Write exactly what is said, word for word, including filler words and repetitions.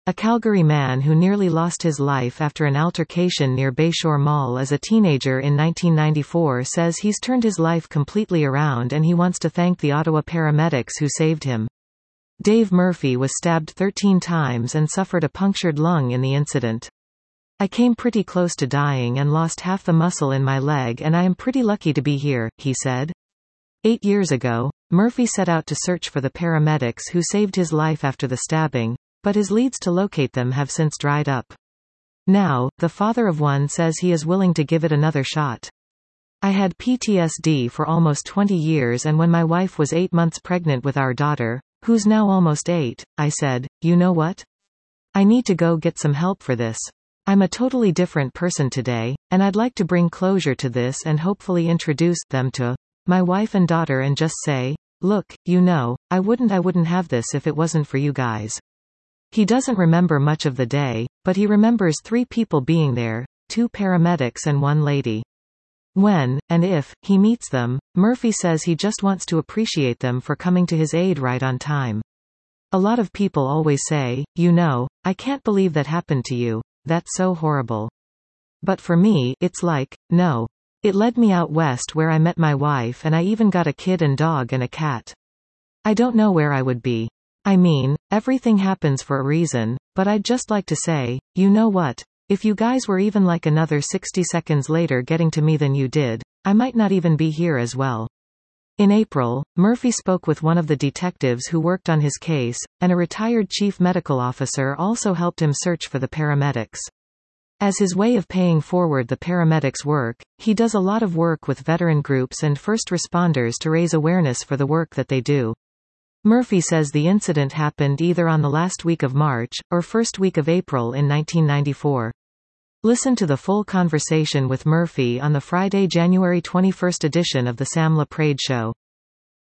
A Calgary man who nearly lost his life after an altercation near Bayshore Mall as a teenager in nineteen ninety-four says he's turned his life completely around and he wants to thank the Ottawa paramedics who saved him. Dave Murphy was stabbed thirteen times and suffered a punctured lung in the incident. I came pretty close to dying and lost half the muscle in my leg, and I am pretty lucky to be here, he said. Eight years ago, Murphy set out to search for the paramedics who saved his life after the stabbing, but his leads to locate them have since dried up. Now, the father of one says he is willing to give it another shot. I had P T S D for almost twenty years, and when my wife was eight months pregnant with our daughter, who's now almost eight, I said, you know what? I need to go get some help for this. I'm a totally different person today, and I'd like to bring closure to this and hopefully introduce them to my wife and daughter and just say, look, you know, I wouldn't I wouldn't have this if it wasn't for you guys. He doesn't remember much of the day, but he remembers three people being there, two paramedics and one lady. When, and if, he meets them, Murphy says he just wants to appreciate them for coming to his aid right on time. A lot of people always say, you know, I can't believe that happened to you, that's so horrible. But for me, it's like, no. It led me out west where I met my wife, and I even got a kid and dog and a cat. I don't know where I would be. I mean, everything happens for a reason, but I'd just like to say, you know what? If you guys were even like another sixty seconds later getting to me than you did, I might not even be here as well. In April, Murphy spoke with one of the detectives who worked on his case, and a retired chief medical officer also helped him search for the paramedics. As his way of paying forward the paramedics' work, he does a lot of work with veteran groups and first responders to raise awareness for the work that they do. Murphy says the incident happened either on the last week of March, or first week of April in nineteen ninety-four. Listen to the full conversation with Murphy on the Friday, January twenty-first edition of The Sam LaPrade Show.